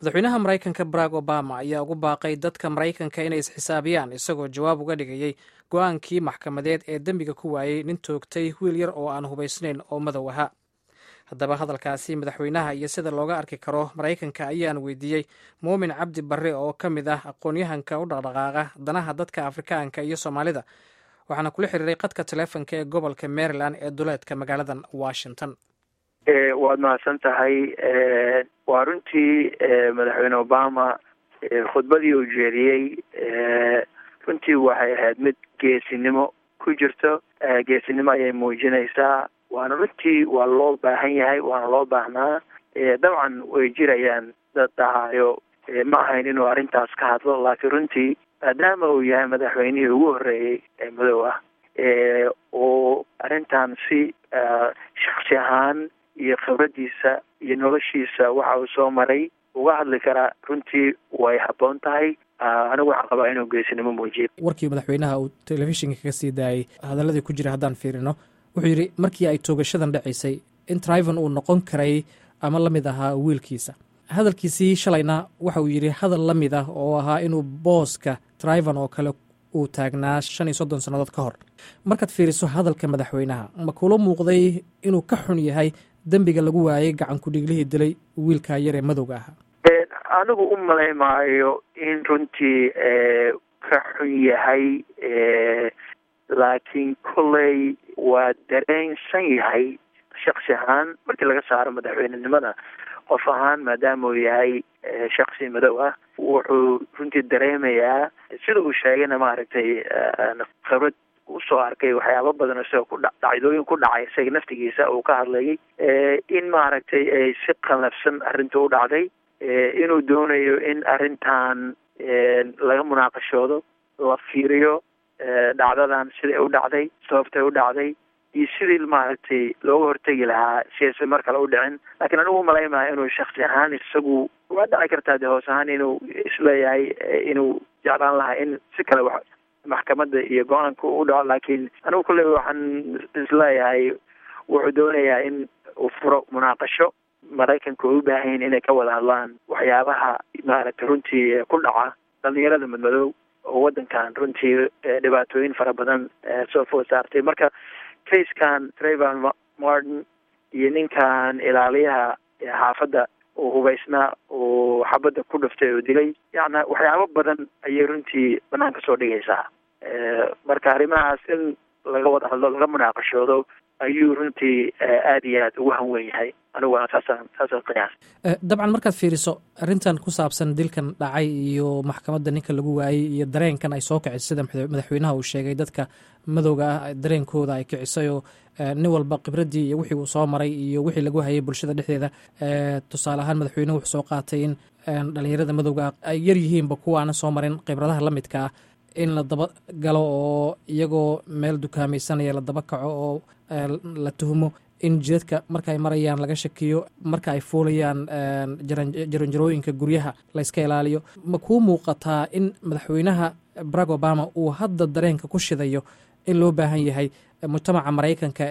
madaxweynaha maraykanka barack obama ayaa ugu baaqay dadka maraykanka inay isxisaabiyaan isagoo jawaab uga dhigayay go-aankii maxkamadeed ee dembiga ku waayey nin toogtay wiil yar oo aan hubaysnayn oo madow ahaa. haddaba hadalkaasi madaxweynaha iyo sida looga arki karo maraykanka ayaan weydiiyey muumin cabdi barre oo ka mid ah aqoon-yahanka u dhaqdhaqaaqa danaha dadka afrikaanka iyo soomaalida, waxaana kula xiriiray qadka taleefonka ee gobolka maryland ee duleedka magaaladan washington. waad mahadsan tahay. waa runtii madaxweyne obama khudbadii uu jeediyey runtii waxay ahayd mid geesinimo ku jirto. geesinimo ayay muujinaysaa, waana runtii waa loo baahan yahay, waana loo baahnaa. dabcan way jirayaan dad dhahayo ma ahayn inuu arrintaas ka hadlo, laakiin runtii maadaama uu yahay madaxweynihii ugu horreeyey ee madow ah oo arrintan si shaksi ahaan iyo khibradiisa iyo noloshiisa waxa uu soo maray uga hadli karaa, runtii way habboon tahay. anigu waxaan qabaa inuu geesinimo muujiyo. warkii madaxweynaha uu telefishinka kaga sii daayay hadaladii ku jira haddaan fiirino, wuxuu yidhi markii ay toogashadan dhacaysay in Trayvon uu noqon karay ama la mid ahaa wiilkiisa. hadalkiisii shalayna waxa uu yidhi hadal la mid ah oo ahaa inuu booska Trayvon oo kale uu taagnaa 35 sannadood ka hor. markaad fiiriso hadalka madaxweynaha, ma kula muuqday inuu ka xun yahay dembiga lagu waayay gacan ku-dhiiglihii dilay wiilka yar ee madowga ahaa? anigu u malaymaayo in runtii ka xun yahay, laakiin kolley waa dareensan yahay shaksi ahaan markii laga saaro madaxweynenimada. qof ahaan maadaama uu yahay shaksi madow ah, wuxuu runtii dareemayaa sida uu sheegayna maaragtay khibrad usoo arkay waxyaabo badan isagoo dhacdooyin ku dhacay isaga naftigiisa uu ka hadlayay in maaragtay ay si qalafsan arrinta u dhacday, inuu doonayo in arrintan laga munaaqashoodo, la fiiriyo dhacdadan siday u dhacday, sababtay u dhacday iyo sidii maaragtay looga hortegi lahaa si aysan mar kale u dhicin. laakiin anigu umalaymaya inuu shaksi ahaan isagu waa dhici kartaa de hoos ahaan inuu isleeyahay inuu jeclaan lahaa in si kale wax maxkamadda iyo go-aanka u dhaco, laakiin anigu kolley waxaan isleeyahay wuxuu doonayaa in uu furo munaaqasho. maraykanka way u baahan yihin inay ka wada hadlaan waxyaabaha maaragtay runtii ku dhaca dhalinyarada madmadow oo waddankan runtii dhibaatooyin fara badan soo food saartay. marka kayskan Trayvon Martin iyo ninkan ilaaliyaha xaafadda uu hubaysnaa oo xabadda ku dhuftay oo dilay, yacni waxyaabo badan ayay runtii banaanka soo dhigaysaa. marka arrimahaas in laga wada hadlo, laga munaaqashoodo ayuu runtii aada iyo aada ugu hanwen yahay. aniguna saasaan qiyaas. dabcan markaad fiiriso arrintan ku saabsan dilkan dhacay iyo maxkamadda ninka lagu waayey iyo dareenkan ay soo kicisay, sida madaxweynaha uu sheegay dadka madowga ah dareenkooda ay kicisay oo nin walba khibraddii iyo wixii uu soo maray iyo wixii lagu hayay bulshada dhexdeeda. tusaale ahaan madaxweynuhu wuxuu soo qaatay in dhalinyarada madowga ah ay yar yihiinba kuwa aanan soo marin khibradaha la midka ah, in la daba galo oo iyagoo meel dukaamaysanaya la daba kaco oo la tuhmo in jidadka marka ay marayaan laga shakiyo, marka ay fuulayaan jaranjarooyinka guryaha layska ilaaliyo. ma kuu muuqataa in madaxweynaha barack obama uu hadda dareenka ku shidayo in loo baahan yahay mujtamaca maraykanka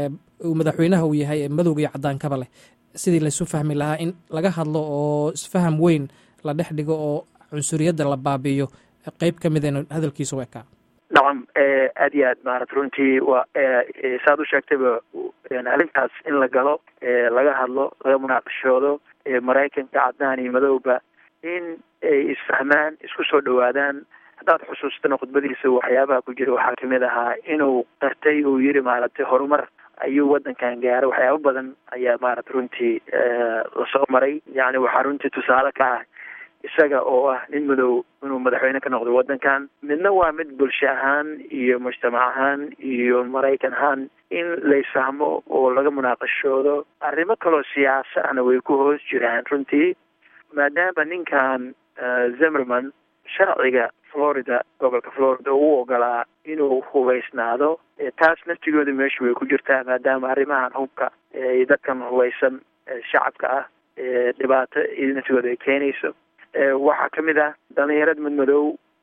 uu madaxweynaha uu yahay ee madowga iyo caddaankaba leh sidii laysu fahmi lahaa in laga hadlo oo isfaham weyn la dhex dhigo oo cunsuriyadda la baabi'iyo qayb ka mid aynu hadalkiisa u ekaa? nacam, aada iyo aad maarata runtii waa saad u sheegtayba arrintaas in la galo, laga hadlo, laga munaaqashoodo, maraykanka caddaan iyo madowba in ay isfahmaan, isku soo dhawaadaan. haddaad xusuustana khudbadiisa waxyaabaha ku jira waxaa kamid ahaa inuu qartay, uu yiri maaragtay horumar ayuu waddankan gaaray, waxyaabo badan ayaa maarata runtii lasoo maray. yacni waxaa runtii tusaale ka ah isaga oo ah nin madow inuu madaxweyne ka noqdo waddankan. midna waa mid bulsho ahaan iyo mujtamac ahaan iyo maraykan ahaan in laysfahmo oo laga munaaqashoodo. arrimo kaloo siyaasa ahna way ku hoos jiraan runtii, maadaama ninkan Zimmerman sharciga Florida, gobolka Florida uu ogolaa inuu hubaysnaado. taas naftigooda meesha way ku jirtaa, maadaama arrimahan hubka dadkan hubaysan shacabka ah dhibaato naftigooda ay keenayso. waxaa kamid ah dhalinyarada madmadow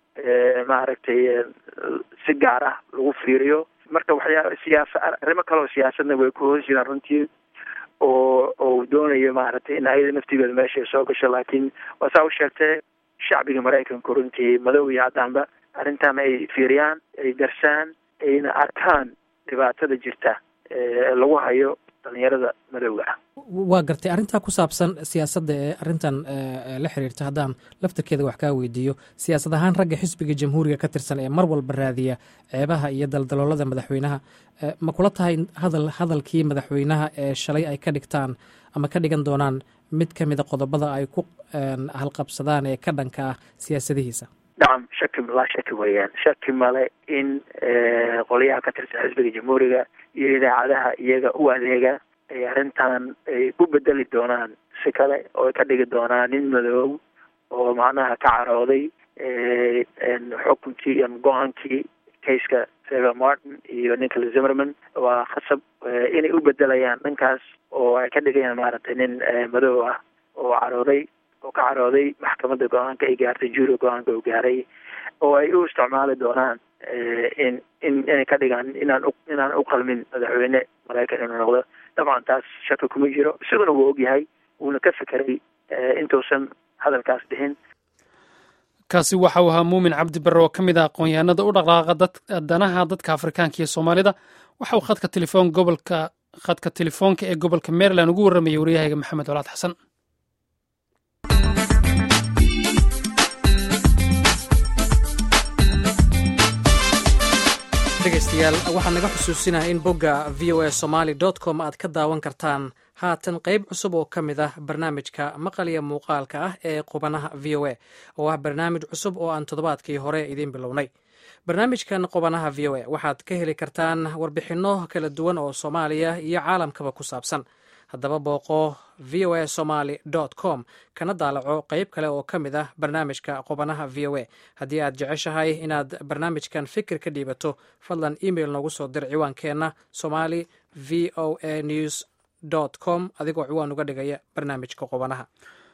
maaragtay si gaar ah lagu fiiriyo. marka waxyaaba arrimo kaloo siyaasadna way ku hoos jiraan runtii. oo doonayo maaragtay in ayada naftigeeda meesha ay soo gasho. laakiin waa saa u sheegtay shacbiga maraykanku runtii madow iyo caddaanba arrintan ay fiiriyaan, ay darsaan, ayna arkaan dhibaatada jirta lagu hayo dhalinyarada madowga ah. waa gartay arrintaa ku saabsan siyaasadda ee arrintan la xiriirta. haddaan laftarkeeda wax kaa weydiiyo, siyaasad ahaan ragga xisbiga jamhuuriga ka tirsan ee mar walba raadiya ceebaha iyo daldaloolada madaxweynaha, ma kula tahay hadalkii madaxweynaha ee shalay ay ka dhigtaan ama ka dhigan doonaan mid ka mida qodobada ay ku halqabsadaan ee ka dhanka ah siyaasadihiisa? nacam, laa shaki weeyaan, shaki male in qolyaha ka tirsan xisbiga jamhuuriga iyo idaacadaha iyaga u adeega ay arrintan ay u bedeli doonaan si kale, oo ay ka dhigi doonaan nin madow oo macnaha ka carooday xukunkii iyo go-aankii kayska Trayvon Martin iyo Nicholas Zimmerman. waa khasab inay u bedelayaan dhankaas, oo ay ka dhigayaan maaragtay nin madow ah oo ka carooday maxkamadda go-aanka ay gaartay, juuriga go-aanka uu gaaray, oo ay u isticmaali doonaan inay ka dhigaan inaan u qalmin madaxweyne maraykan inuu noqdo. dabcan taas shaki kuma jiro, isaguna wuu ogyahay, wuuna ka fekeray intuusan hadalkaas dhihin. kaasi waxa uu ahaa muumin cabdi barre oo ka mid ah aqoon-yahanada u dhaqdhaqaaqa danaha dadka afrikaanka iyo soomaalida. waxa uu khadka telefoonka ee gobolka Maryland ugu warramayay wariyahayga maxamed colaad xasan. dhegeystayaal, waxaan naga xusuusinaha in bogga voasomali.com aad ka daawan kartaan haatan qayb cusub oo ka mid ah barnaamijka maqal iyo muuqaalka ah ee qubanaha v o a, oo ah barnaamij cusub oo aan toddobaadkii hore idiin bilownay. barnaamijkan qubanaha v o a waxaad ka heli kartaan warbixinno kala duwan oo Soomaaliya iyo caalamkaba ku saabsan. haddaba booqo voasomali.com kana daalaco qayb kale oo ka mid ah barnaamijka qubanaha v o a. haddii aad jeceshahay inaad barnaamijkan fikir ka dhiibato, fadlan email noogu soo dir ciwaankeenna somali@voanews.com adigoo ciwaan uga dhigaya barnaamijka qubanaha.